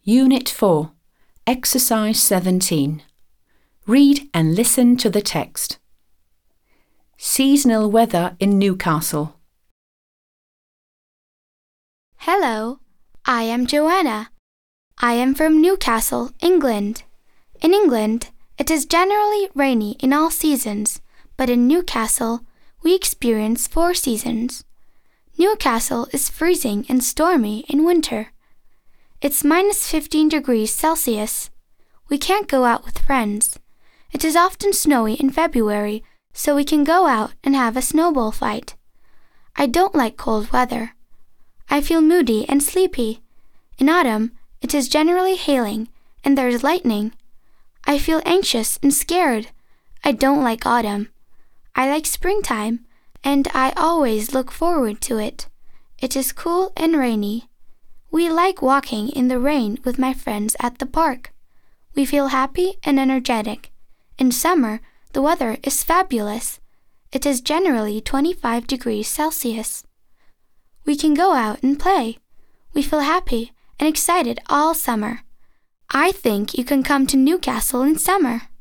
Unit 4, Exercise 17. Read and listen to the text. Seasonal weather in Newcastle. Hello, I am Joanna. I am from Newcastle, England. In England, it is generally rainy in all seasons, but in Newcastle, we experience 4 seasons. Newcastle is freezing and stormy in winter. It's minus 15 degrees Celsius. We can't go out with friends. It is often snowy in February, so we can go out and have a snowball fight. I don't like cold weather. I feel moody and sleepy. In autumn, it is generally hailing, and there's lightning. I feel anxious and scared. I don't like autumn. I like springtime, and I always look forward to it. It is cool and rainy. We like walking in the rain with my friends at the park. We feel happy and energetic. In summer, the weather is fabulous. It is generally 25 degrees Celsius. We can go out and play. We feel happy and excited all summer. I think you can come to Newcastle in summer.